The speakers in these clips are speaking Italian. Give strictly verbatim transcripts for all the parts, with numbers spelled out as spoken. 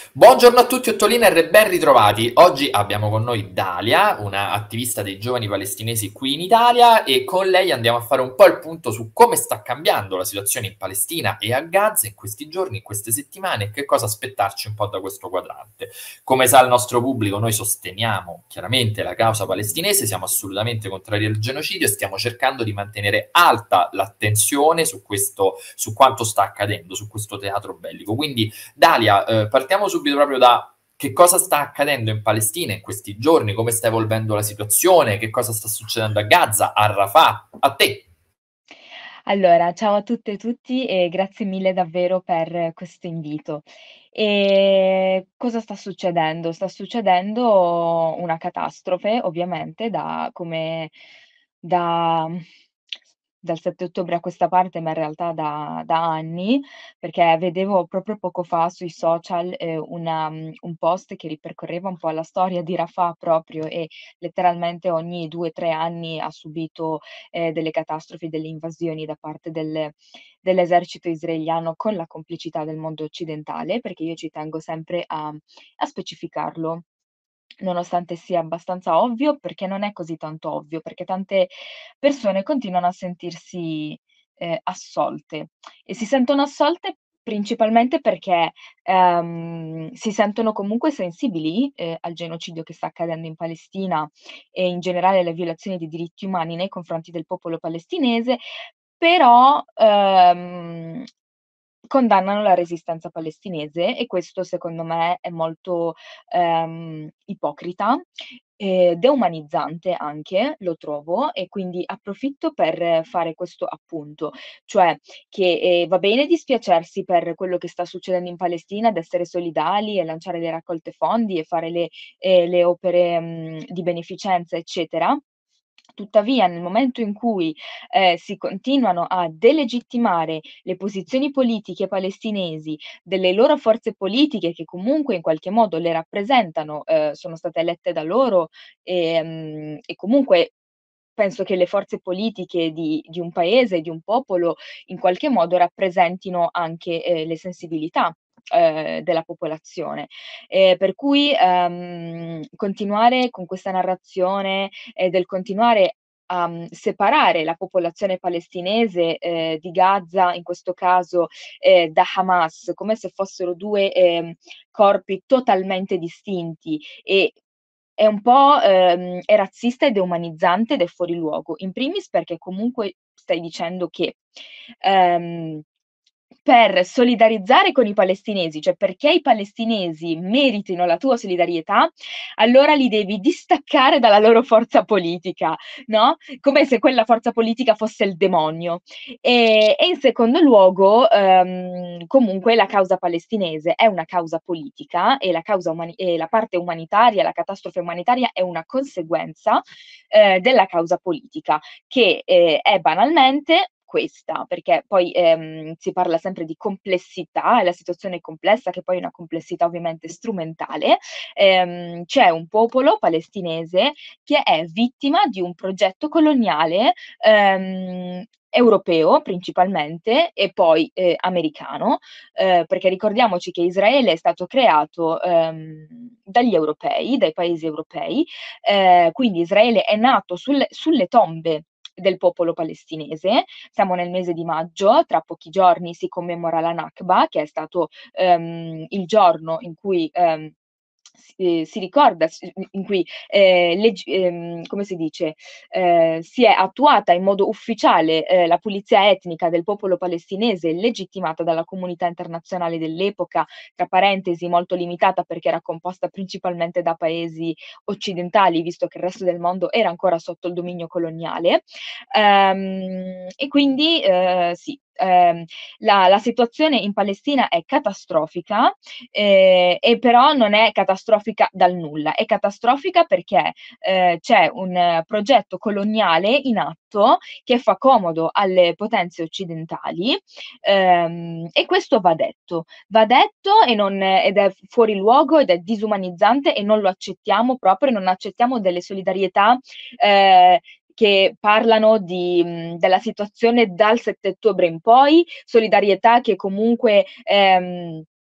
Buongiorno a tutti, Ottolina e ben ritrovati. Oggi abbiamo con noi Dalia, una attivista dei giovani palestinesi qui in Italia, e con lei andiamo a fare un po' il punto su come sta cambiando la situazione in Palestina e a Gaza in questi giorni, in queste settimane, e che cosa aspettarci un po' da questo quadrante. Come sa il nostro pubblico, noi sosteniamo chiaramente la causa palestinese, siamo assolutamente contrari al genocidio e stiamo cercando di mantenere alta l'attenzione su questo, su quanto sta accadendo, su questo teatro bellico. Quindi Dalia, eh, partiamo subito proprio da che cosa sta accadendo in Palestina in questi giorni, come sta evolvendo la situazione, che cosa sta succedendo a Gaza, a Rafah, a te. Allora, ciao a tutte e tutti e grazie mille davvero per questo invito. Ehm, cosa sta succedendo? Sta succedendo una catastrofe ovviamente da come da dal sette ottobre a questa parte, ma in realtà da da anni, perché vedevo proprio poco fa sui social, ehm, una mhmm, un post che ripercorreva un po' la storia di Rafah proprio e letteralmente ogni due, tre anni ha subito ehm, delle catastrofi, delle invasioni da parte del dell'esercito israeliano con la complicità del mondo occidentale, perché io ci tengo sempre a a specificarlo, nonostante sia abbastanza ovvio, perché non è così tanto ovvio, perché tante persone continuano a sentirsi, ehm, assolte e si sentono assolte principalmente perché, ehm, si sentono comunque sensibili, ehm, al genocidio che sta accadendo in Palestina e in generale alle violazioni dei diritti umani nei confronti del popolo palestinese, però, ehm, condannano la resistenza palestinese e questo secondo me è molto, ehm, ipocrita e deumanizzante anche, lo trovo, e quindi approfitto per fare questo appunto, cioè che, ehm, va bene dispiacersi per quello che sta succedendo in Palestina, ed essere solidali e lanciare le raccolte fondi e fare le ehm, le opere, mhmm, di beneficenza, eccetera. Tuttavia, nel momento in cui, ehm, si continuano a delegittimare le posizioni politiche palestinesi, delle loro forze politiche che comunque in qualche modo le rappresentano, ehm, sono state elette da loro, ehm, e comunque penso che le forze politiche di di un paese, di un popolo, in qualche modo rappresentino anche, ehm, le sensibilità, ehm, della popolazione. Ehm, per cui, ehm, continuare con questa narrazione e del continuare a, mhmm, separare la popolazione palestinese, ehm, di Gaza, in questo caso, ehm, da Hamas, come se fossero due, ehm, corpi totalmente distinti e è un po', ehm, è razzista ed è umanizzante ed è fuori luogo. In primis perché comunque stai dicendo che, ehm, per solidarizzare con i palestinesi, cioè perché i palestinesi meritino la tua solidarietà, allora li devi distaccare dalla loro forza politica, no, come se quella forza politica fosse il demonio. E e in secondo luogo, ehm, comunque la causa palestinese è una causa politica e la causa umani e la parte umanitaria, la catastrofe umanitaria è una conseguenza, ehm, della causa politica che, ehm, è banalmente questa, perché poi, ehm, si parla sempre di complessità e la situazione è complessa, che poi è una complessità ovviamente strumentale. Ehm, c'è un popolo palestinese che è vittima di un progetto coloniale, ehm, europeo principalmente e poi, ehm, americano, ehm, perché ricordiamoci che Israele è stato creato, ehm, dagli europei, dai paesi europei, ehm, quindi Israele è nato sulle sulle tombe del popolo palestinese. Siamo nel mese di maggio, tra pochi giorni si commemora la Nakba, che è stato, ehm, il giorno in cui, ehm, si si ricorda, s in cui, ehm, legg ehm, come si dice, ehm, si è attuata in modo ufficiale, ehm, la pulizia etnica del popolo palestinese, legittimata dalla comunità internazionale dell'epoca, tra parentesi molto limitata perché era composta principalmente da paesi occidentali, visto che il resto del mondo era ancora sotto il dominio coloniale. Ehm, e quindi, ehm, sì, ehm, la la situazione in Palestina è catastrofica, ehm, e però non è catastrofica dal nulla, è catastrofica perché, ehm, c'è un progetto coloniale in atto che fa comodo alle potenze occidentali, ehm, e questo va detto. Va detto e non ed è fuori luogo ed è disumanizzante e non lo accettiamo proprio, non accettiamo delle solidarietà, ehm, che parlano di mhmm, della situazione dal sette ottobre in poi, solidarietà che comunque, ehm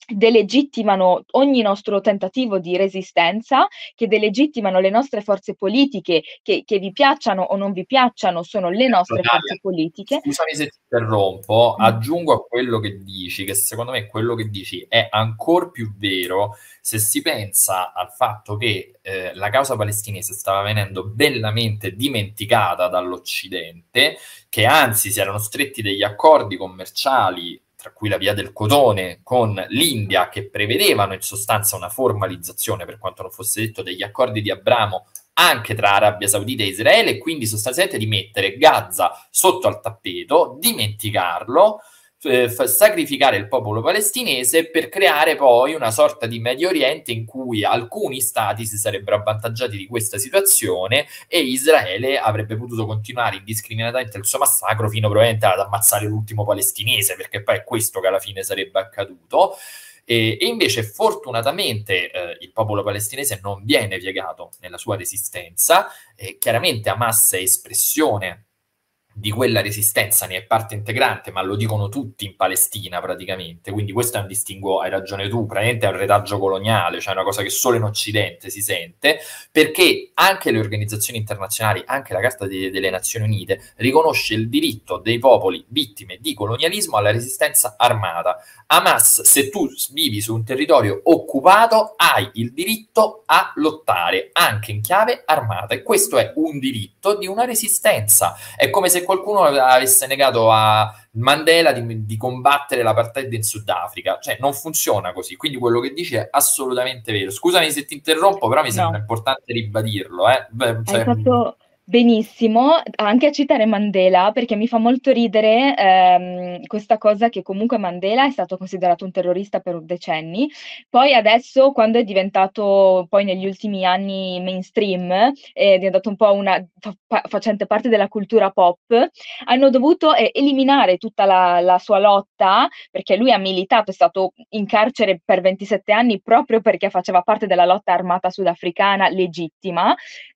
delegittimano ogni nostro tentativo di resistenza, che delegittimano le nostre forze politiche, che che vi piacciano o non vi piacciano, sono le Certo, nostre Dalia, forze politiche. scusami se ti interrompo, Mh. aggiungo a quello che dici, che secondo me quello che dici è ancor più vero se si pensa al fatto che eh, la causa palestinese stava venendo bellamente dimenticata dall'Occidente, che anzi si erano stretti degli accordi commerciali, tra cui la via del cotone, con l'India, che prevedevano in sostanza una formalizzazione, per quanto non fosse detto, degli accordi di Abramo anche tra Arabia Saudita e Israele, e quindi sostanzialmente di mettere Gaza sotto al tappeto, dimenticarlo, eh, sacrificare il popolo palestinese per creare poi una sorta di Medio Oriente in cui alcuni stati si sarebbero avvantaggiati di questa situazione e Israele avrebbe potuto continuare indiscriminatamente il suo massacro fino probabilmente ad ammazzare l'ultimo palestinese, perché poi è questo che alla fine sarebbe accaduto. E, e invece fortunatamente eh, il popolo palestinese non viene piegato nella sua resistenza, e chiaramente Hamas è espressione di quella resistenza, ne è parte integrante, ma lo dicono tutti in Palestina praticamente, quindi questo è un distinguo, hai ragione tu, praticamente è un retaggio coloniale, cioè una cosa che solo in Occidente si sente, perché anche le organizzazioni internazionali, anche la Carta de- delle Nazioni Unite, riconosce il diritto dei popoli vittime di colonialismo alla resistenza armata. Hamas, se tu vivi su un territorio occupato, hai il diritto a lottare, anche in chiave armata, e questo è un diritto di una resistenza. È come se qualcuno avesse negato a Mandela di, di combattere l'apartheid in Sudafrica. Cioè, non funziona così. Quindi quello che dici è assolutamente vero. Scusami se ti interrompo, però mi sembra No. importante ribadirlo. Eh? Beh, Hai cioè, fatto benissimo anche a citare Mandela, perché mi fa molto ridere, ehm, questa cosa che comunque Mandela è stato considerato un terrorista per decenni, poi adesso quando è diventato poi negli ultimi anni mainstream, è diventato un po' una fa fa facente parte della cultura pop, hanno dovuto e eliminare tutta la la sua lotta, perché lui ha militato, è stato in carcere per ventisette anni proprio perché faceva parte della lotta armata sudafricana legittima.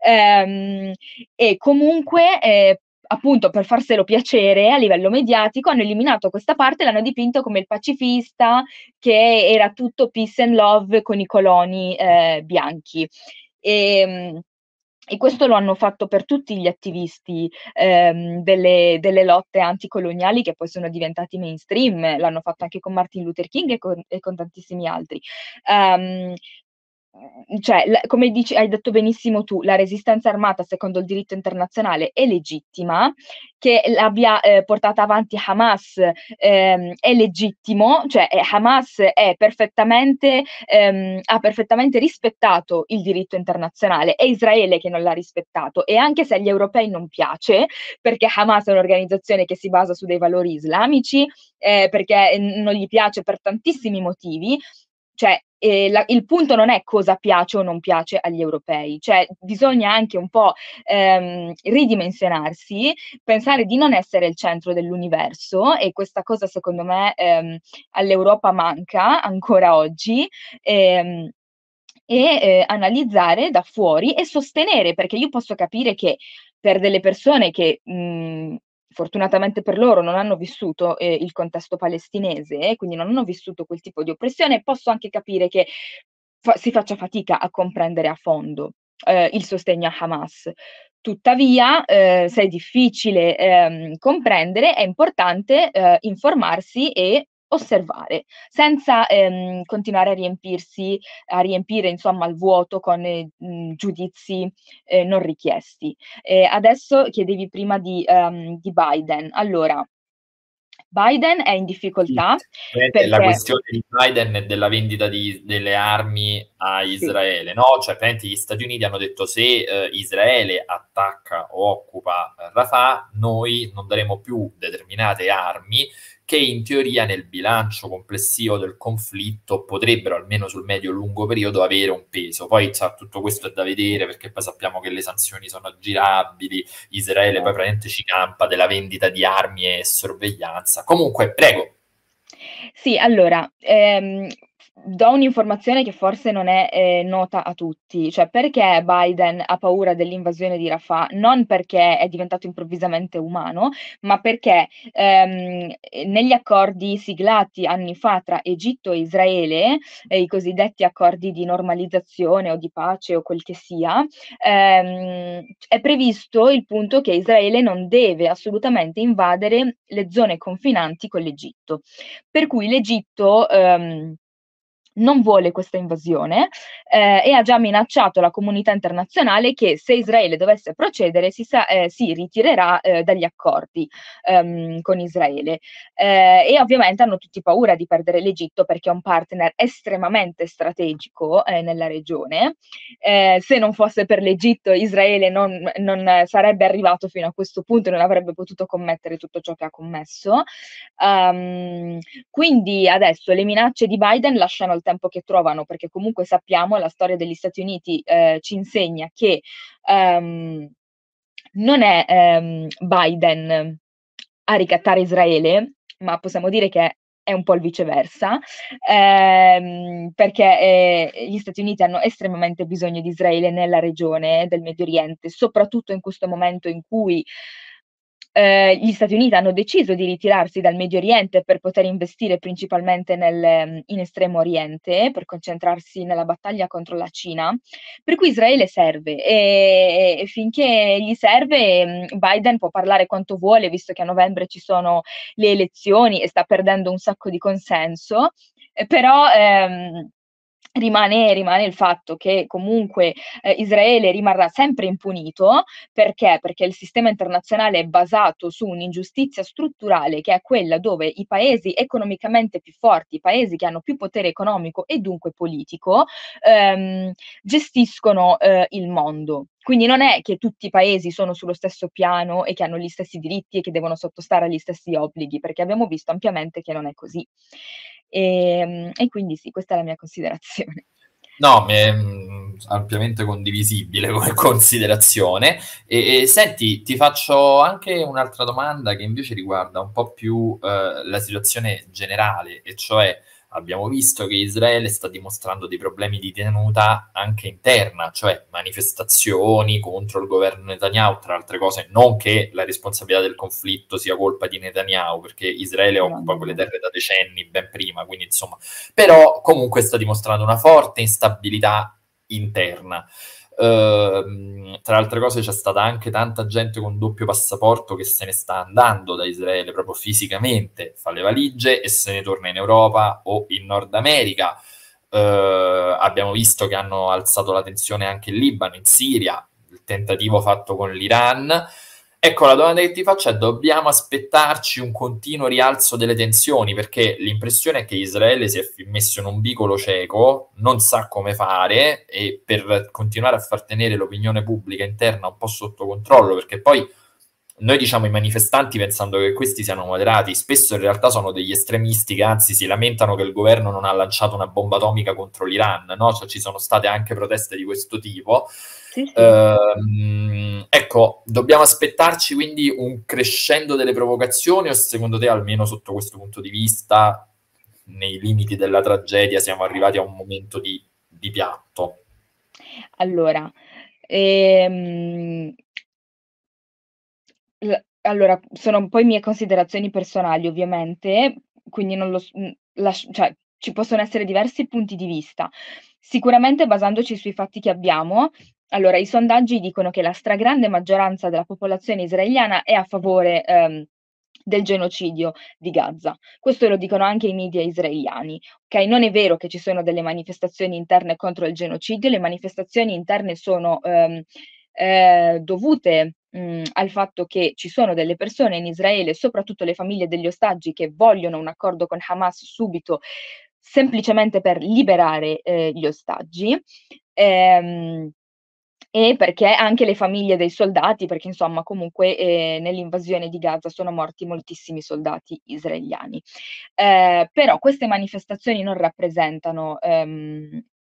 Ehm, e comunque, ehm, appunto per farselo piacere a livello mediatico hanno eliminato questa parte e l'hanno dipinto come il pacifista, che era tutto peace and love con i coloni, ehm, bianchi. Ehm, e questo lo hanno fatto per tutti gli attivisti, ehm, delle delle lotte anticoloniali che poi sono diventati mainstream, l'hanno fatto anche con Martin Luther King e con e con tantissimi altri. Ehm, mhmm, cioè, l come dici hai detto benissimo tu, la resistenza armata secondo il diritto internazionale è legittima, che l'abbia, ehm, portata avanti Hamas, ehm, è legittimo, cioè, ehm, Hamas è perfettamente ehm, ha perfettamente rispettato il diritto internazionale, è Israele che non l'ha rispettato e anche se agli europei non piace, perché Hamas è un'organizzazione che si basa su dei valori islamici, ehm, perché, n non gli piace per tantissimi motivi, cioè, ehm, la il punto non è cosa piace o non piace agli europei, cioè bisogna anche un po', ehm, ridimensionarsi, pensare di non essere il centro dell'universo e questa cosa secondo me, ehm, all'Europa manca ancora oggi, ehm, e, ehm, analizzare da fuori e sostenere, perché io posso capire che per delle persone che, mhmm, fortunatamente per loro non hanno vissuto, ehm, il contesto palestinese, quindi non hanno vissuto quel tipo di oppressione, posso anche capire che fa si faccia fatica a comprendere a fondo, ehm, il sostegno a Hamas. Tuttavia, ehm, se è difficile, ehm, comprendere, è importante, ehm, informarsi e osservare, senza, ehm, continuare a riempirsi a riempire insomma il vuoto con, ehm, mhmm, giudizi, ehm, non richiesti. Ehm, adesso chiedevi prima di ehm, di Biden. Allora, Biden è in sì, difficoltà praticamente la perché questione di Biden è della vendita di, delle armi a sì. Israele, no? Cioè, praticamente gli Stati Uniti hanno detto se eh, Israele attacca o occupa eh, Rafah, noi non daremo più determinate armi che in teoria nel bilancio complessivo del conflitto potrebbero, almeno sul medio-lungo periodo, avere un peso. Poi cioè, tutto questo è da vedere perché poi sappiamo che le sanzioni sono aggirabili, Israele poi praticamente ci campa della vendita di armi e sorveglianza. Comunque, prego. Sì, allora, ehm, Do un'informazione che forse non è, ehm, nota a tutti, cioè perché Biden ha paura dell'invasione di Rafah? Non perché è diventato improvvisamente umano, ma perché, ehm, ehm, negli accordi siglati anni fa tra Egitto e Israele, ehm, i cosiddetti accordi di normalizzazione o di pace o quel che sia, ehm, è previsto il punto che Israele non deve assolutamente invadere le zone confinanti con l'Egitto. Per cui l'Egitto, ehm non vuole questa invasione, ehm, e ha già minacciato la comunità internazionale che se Israele dovesse procedere si sa ehm, si ritirerà, ehm, dagli accordi, ehm, con Israele. Ehm, e ovviamente hanno tutti paura di perdere l'Egitto perché è un partner estremamente strategico, ehm, nella regione. Ehm, se non fosse per l'Egitto, Israele non non sarebbe arrivato fino a questo punto e non avrebbe potuto commettere tutto ciò che ha commesso. Uhm, quindi adesso le minacce di Biden lasciano il tempo che trovano, perché comunque sappiamo, la storia degli Stati Uniti, ehm, ci insegna che, ehm, non è, ehm, Biden a ricattare Israele, ma possiamo dire che è un po' il viceversa, ehm, perché, ehm, gli Stati Uniti hanno estremamente bisogno di Israele nella regione del Medio Oriente, soprattutto in questo momento in cui Ehm, gli Stati Uniti hanno deciso di ritirarsi dal Medio Oriente per poter investire principalmente nel mhmm, in Estremo Oriente, per concentrarsi nella battaglia contro la Cina, per cui Israele serve, e e finché gli serve, mhmm, Biden può parlare quanto vuole, visto che a novembre ci sono le elezioni e sta perdendo un sacco di consenso, ehm, però, ehm, rimane rimane il fatto che comunque, ehm, Israele rimarrà sempre impunito. Perché? Perché il sistema internazionale è basato su un'ingiustizia strutturale, che è quella dove i paesi economicamente più forti, i paesi che hanno più potere economico e dunque politico, ehm, gestiscono, ehm, il mondo. Quindi non è che tutti i paesi sono sullo stesso piano e che hanno gli stessi diritti e che devono sottostare agli stessi obblighi, perché abbiamo visto ampiamente che non è così. Ehm, e quindi sì, questa è la mia considerazione. No, è mh, ampiamente condivisibile come considerazione. E, e senti, ti faccio anche un'altra domanda che invece riguarda un po' più eh, la situazione generale, e cioè abbiamo visto che Israele sta dimostrando dei problemi di tenuta anche interna, cioè manifestazioni contro il governo Netanyahu, tra altre cose, non che la responsabilità del conflitto sia colpa di Netanyahu, perché Israele No, occupa no, quelle no. terre da decenni, ben prima, quindi insomma però comunque sta dimostrando una forte instabilità interna. Uh, tra altre cose c'è stata anche tanta gente con doppio passaporto che se ne sta andando da Israele proprio fisicamente, fa le valigie e se ne torna in Europa o in Nord America. Uh, abbiamo visto che hanno alzato la tensione anche in Libano, in Siria, il tentativo fatto con l'Iran. Ecco, la domanda che ti faccio è: dobbiamo aspettarci un continuo rialzo delle tensioni? Perché l'impressione è che Israele si è messo in un vicolo cieco, non sa come fare, e per continuare a far tenere l'opinione pubblica interna un po' sotto controllo, perché poi noi diciamo i manifestanti pensando che questi siano moderati, spesso in realtà sono degli estremisti che anzi si lamentano che il governo non ha lanciato una bomba atomica contro l'Iran, no? Cioè, ci sono state anche proteste di questo tipo. Sì, sì. Ehm, ecco, dobbiamo aspettarci quindi un crescendo delle provocazioni, o secondo te, almeno sotto questo punto di vista, nei limiti della tragedia, siamo arrivati a un momento di, di piatto? Allora, ehm L allora, sono poi mie considerazioni personali ovviamente, quindi non lo s mhmm, lasc cioè, ci possono essere diversi punti di vista. Sicuramente basandoci sui fatti che abbiamo, allora i sondaggi dicono che la stragrande maggioranza della popolazione israeliana è a favore, ehm, del genocidio di Gaza. Questo lo dicono anche i media israeliani, okay, non è vero che ci sono delle manifestazioni interne contro il genocidio, le manifestazioni interne sono, ehm, ehm, dovute, mhmm, al fatto che ci sono delle persone in Israele, soprattutto le famiglie degli ostaggi, che vogliono un accordo con Hamas subito, semplicemente per liberare, ehm, gli ostaggi. Ehm e perché anche le famiglie dei soldati, perché insomma comunque, ehm, nell'invasione di Gaza sono morti moltissimi soldati israeliani. Ehm, però queste manifestazioni non rappresentano, ehm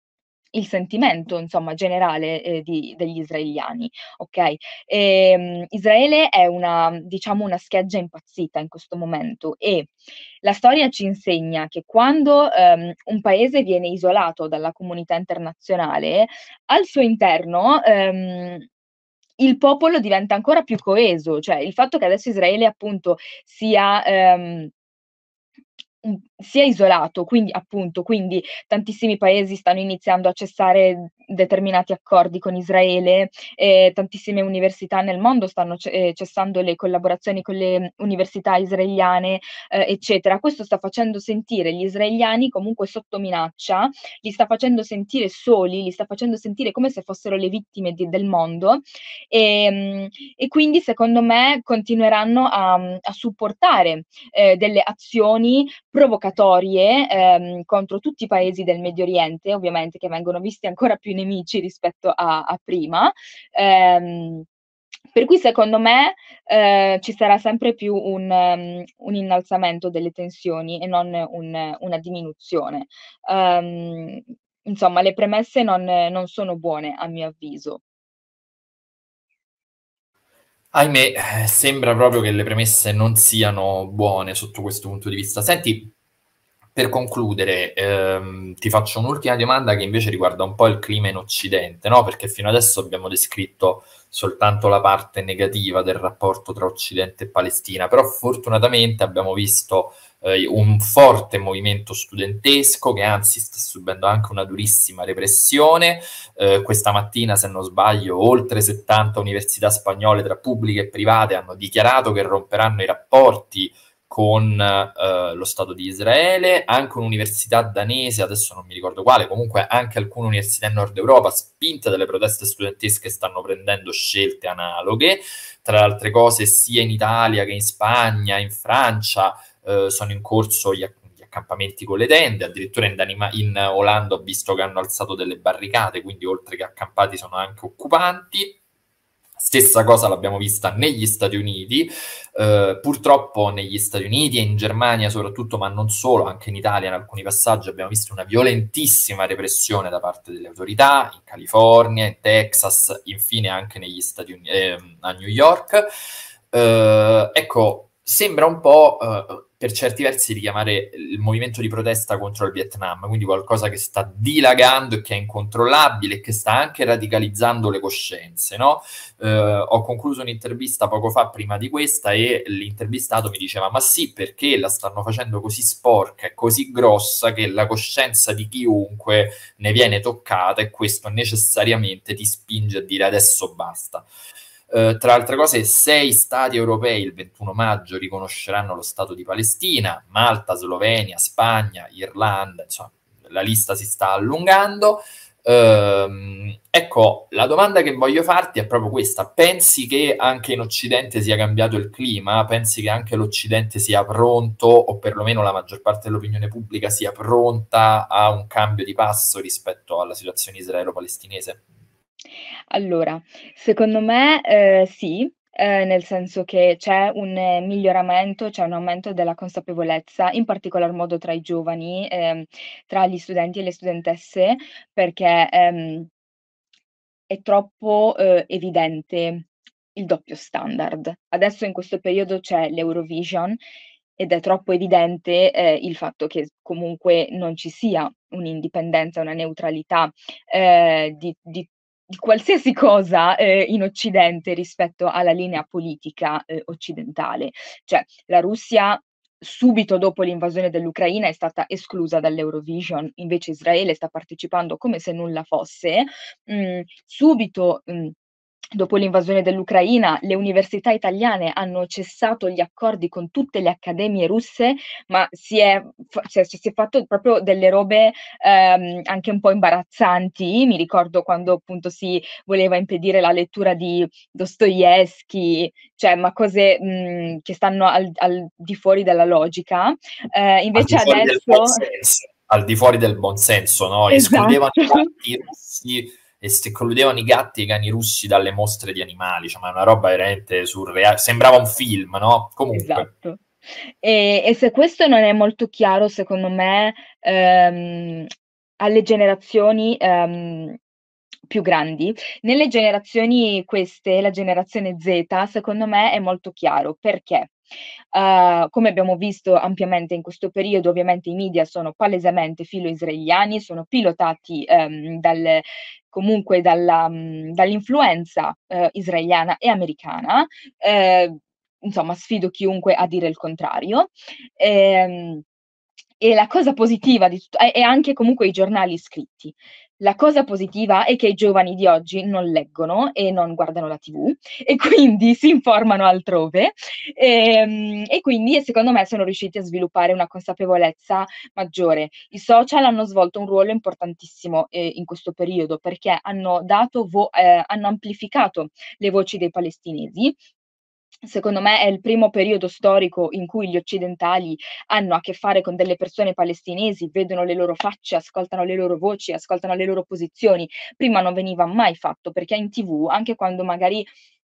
il sentimento, insomma, generale, ehm, di degli israeliani, okay? Ehm, Israele è una diciamo una scheggia impazzita in questo momento e la storia ci insegna che quando, ehm, un paese viene isolato dalla comunità internazionale, al suo interno, ehm, il popolo diventa ancora più coeso, cioè il fatto che adesso Israele appunto sia, ehm Mh, sia isolato, quindi appunto, quindi tantissimi paesi stanno iniziando a cessare determinati accordi con Israele, e tantissime università nel mondo stanno ce ehm, cessando le collaborazioni con le università israeliane, ehm, eccetera. Questo sta facendo sentire gli israeliani comunque sotto minaccia, li sta facendo sentire soli, li sta facendo sentire come se fossero le vittime di del mondo, ehm, e quindi secondo me continueranno a mhmm, a supportare, ehm, delle azioni provocatorie, ehm, contro tutti i paesi del Medio Oriente, ovviamente, che vengono visti ancora più nemici rispetto a a prima. Ehm, per cui secondo me, ehm, ci sarà sempre più un mhmm, un innalzamento delle tensioni e non un una diminuzione. Ehm, insomma le premesse non non sono buone a mio avviso. Ahimè, eh, sembra proprio che le premesse non siano buone sotto questo punto di vista. Senti, per concludere, ehm, ti faccio un'ultima domanda che invece riguarda un po' il clima in Occidente, no? Perché fino adesso abbiamo descritto soltanto la parte negativa del rapporto tra Occidente e Palestina, però fortunatamente abbiamo visto eh, un forte movimento studentesco che anzi sta subendo anche una durissima repressione. Eh, questa mattina, se non sbaglio, oltre settanta università spagnole tra pubbliche e private hanno dichiarato che romperanno i rapporti con eh, lo Stato di Israele, anche un'università danese, adesso non mi ricordo quale, comunque anche alcune università in Nord Europa, spinte dalle proteste studentesche, stanno prendendo scelte analoghe. Tra le altre cose, sia in Italia che in Spagna, in Francia, eh, sono in corso gli, gli accampamenti con le tende, addirittura in, Danima- in Olanda ho visto che hanno alzato delle barricate, quindi oltre che accampati sono anche occupanti. Stessa cosa l'abbiamo vista negli Stati Uniti, eh, purtroppo negli Stati Uniti e in Germania soprattutto, ma non solo, anche in Italia in alcuni passaggi abbiamo visto una violentissima repressione da parte delle autorità, in California, in Texas, infine anche negli Stati Uniti, eh, a New York. Eh, ecco, sembra un po' eh, per certi versi richiamare il movimento di protesta contro il Vietnam, quindi qualcosa che sta dilagando e che è incontrollabile e che sta anche radicalizzando le coscienze, no? Eh, ho concluso un'intervista poco fa prima di questa e l'intervistato mi diceva: ma sì, perché la stanno facendo così sporca e così grossa che la coscienza di chiunque ne viene toccata e questo necessariamente ti spinge a dire adesso basta. Uh, tra altre cose, sei stati europei il ventuno maggio riconosceranno lo Stato di Palestina, Malta, Slovenia, Spagna, Irlanda, insomma, la lista si sta allungando. Uh, ecco, la domanda che voglio farti è proprio questa: pensi che anche in Occidente sia cambiato il clima? Pensi che anche l'Occidente sia pronto, o perlomeno la maggior parte dell'opinione pubblica sia pronta a un cambio di passo rispetto alla situazione israelo-palestinese? Allora, secondo me, ehm, sì, ehm, nel senso che c'è un eh, miglioramento, c'è un aumento della consapevolezza, in particolar modo tra i giovani, ehm, tra gli studenti e le studentesse, perché, ehm, è troppo, uhm, evidente il doppio standard. Adesso in questo periodo c'è l'Eurovision ed è troppo evidente, ehm, il fatto che s comunque non ci sia un'indipendenza, una neutralità, ehm, di di di qualsiasi cosa, ehm, in Occidente rispetto alla linea politica, uhm, occidentale. Cioè, la Russia subito dopo l'invasione dell'Ucraina è stata esclusa dall'Eurovision, invece Israele sta partecipando come se nulla fosse. Mhmm, subito, mhmm, dopo l'invasione dell'Ucraina, le università italiane hanno cessato gli accordi con tutte le accademie russe, ma si è fa cioè ci si è fatto proprio delle robe, ehm, anche un po' imbarazzanti. Mi ricordo quando appunto si voleva impedire la lettura di Dostoevskij, cioè ma cose, mhmm, che stanno al al di fuori della logica. Ehm, Al invece di fuori del buon adesso senso, al di fuori del buon senso, no? Escludevano i esatto, gatti russi, escludevano i gatti e i cani russi dalle mostre di animali, cioè, ma è una roba veramente surreale, sembrava un film, no? Comunque. esatto. E e se questo non è molto chiaro secondo me, ehm alle generazioni, ehm, più grandi. Nelle generazioni queste, la generazione Z, secondo me è molto chiaro. Perché? Uhm, come abbiamo visto ampiamente in questo periodo, ovviamente i media sono palesemente filo-israeliani, sono pilotati, ehm, dal comunque dalla mhmm, dall'influenza, uhm, israeliana e americana. Ehm, insomma sfido chiunque a dire il contrario. Ehm, e la cosa positiva di tut e e anche comunque i giornali scritti. La cosa positiva è che i giovani di oggi non leggono e non guardano la T V e quindi si informano altrove, ehm, e quindi e secondo me sono riusciti a sviluppare una consapevolezza maggiore. I social hanno svolto un ruolo importantissimo, ehm, in questo periodo perché hanno dato vo ehm, hanno amplificato le voci dei palestinesi. Secondo me è il primo periodo storico in cui gli occidentali hanno a che fare con delle persone palestinesi, vedono le loro facce, ascoltano le loro voci, ascoltano le loro posizioni. Prima non veniva mai fatto, perché in T V, anche quando magari,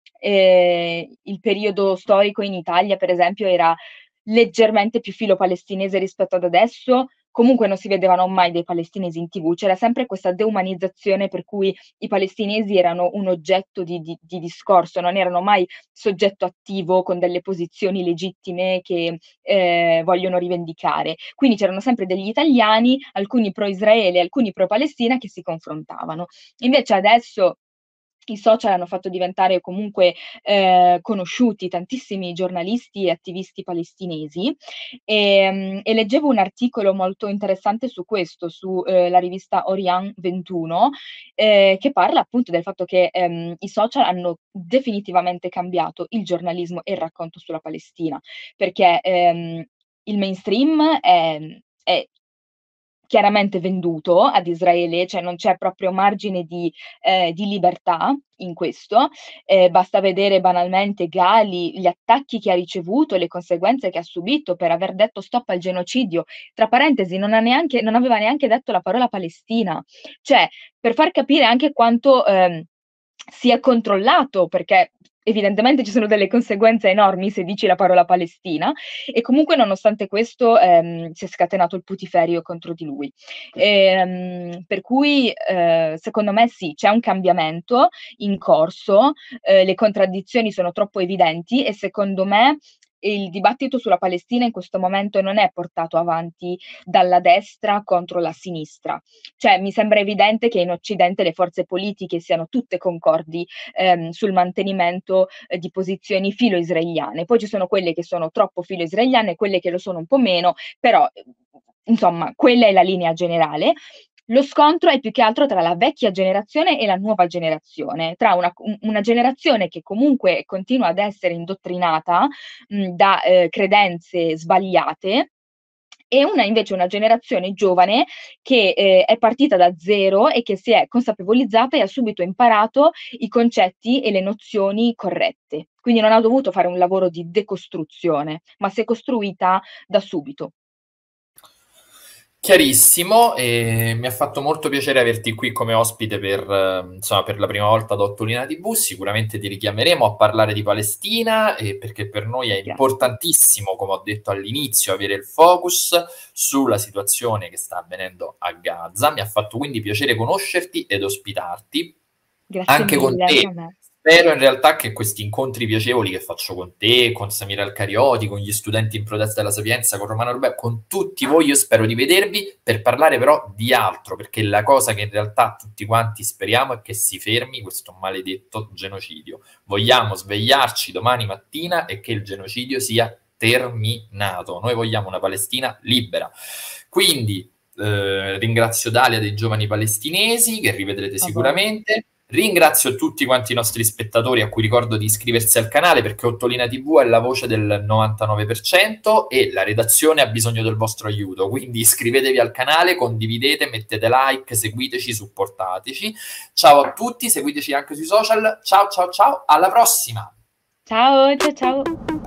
ehm, il periodo storico in Italia, per esempio, era leggermente più filo palestinese rispetto ad adesso, comunque non si vedevano mai dei palestinesi in T V. C'era sempre questa deumanizzazione per cui i palestinesi erano un oggetto di di di discorso, non erano mai soggetto attivo con delle posizioni legittime che, ehm, vogliono rivendicare. Quindi c'erano sempre degli italiani, alcuni pro Israele, alcuni pro Palestina, che si confrontavano. Invece adesso i social hanno fatto diventare comunque, ehm, conosciuti tantissimi giornalisti e attivisti palestinesi, ehm, e leggevo un articolo molto interessante su questo, su, ehm, la rivista Orian ventuno, ehm, che parla appunto del fatto che, ehm, i social hanno definitivamente cambiato il giornalismo e il racconto sulla Palestina, perché, ehm, il mainstream è mhmm, è chiaramente venduto ad Israele, cioè non c'è proprio margine di ehm, di libertà in questo. Ehm, basta vedere banalmente Gali, gli attacchi che ha ricevuto, le conseguenze che ha subito per aver detto stop al genocidio. Tra parentesi, non ha neanche non aveva neanche detto la parola Palestina. Cioè, per far capire anche quanto, ehm, sia controllato, perché evidentemente ci sono delle conseguenze enormi se dici la parola Palestina, e comunque nonostante questo, ehm, si è scatenato il putiferio contro di lui. Ehm, per cui, ehm, secondo me sì, c'è un cambiamento in corso, ehm, le contraddizioni sono troppo evidenti e secondo me il dibattito sulla Palestina in questo momento non è portato avanti dalla destra contro la sinistra. Cioè, mi sembra evidente che in Occidente le forze politiche siano tutte concordi, ehm, sul mantenimento, ehm, di posizioni filo-israeliane. Poi ci sono quelle che sono troppo filo-israeliane e quelle che lo sono un po' meno, però, ehm, insomma, quella è la linea generale. Lo scontro è più che altro tra la vecchia generazione e la nuova generazione, tra una u una generazione che comunque continua ad essere indottrinata, mhmm, da, ehm, credenze sbagliate e una invece una generazione giovane che, ehm, è partita da zero e che si è consapevolizzata e ha subito imparato i concetti e le nozioni corrette. Quindi non ha dovuto fare un lavoro di decostruzione, ma si è costruita da subito. Chiarissimo, e mi ha fatto molto piacere averti qui come ospite per, eh, insomma, per la prima volta ad Ottolina T V. Sicuramente ti richiameremo a parlare di Palestina, e perché per noi è Grazie. importantissimo, come ho detto all'inizio, avere il focus sulla situazione che sta avvenendo a Gaza. Mi ha fatto quindi piacere conoscerti ed ospitarti Grazie anche con mille, a te. me. Spero in realtà che questi incontri piacevoli che faccio con te, con Samira Alcarioti, con gli studenti in protesta della Sapienza, con Romano Rubè, con tutti voi, io spero di vedervi per parlare però di altro, perché la cosa che in realtà tutti quanti speriamo è che si fermi questo maledetto genocidio. Vogliamo svegliarci domani mattina e che il genocidio sia terminato. Noi vogliamo una Palestina libera. Quindi eh, ringrazio Dalia dei Giovani Palestinesi, che rivedrete A voi. sicuramente. Ringrazio tutti quanti i nostri spettatori, a cui ricordo di iscriversi al canale, perché Ottolina T V è la voce del novantanove per cento e la redazione ha bisogno del vostro aiuto. Quindi iscrivetevi al canale, condividete, mettete like, seguiteci, supportateci. Ciao a tutti, seguiteci anche sui social. Ciao ciao ciao, alla prossima! Ciao, cia ciao.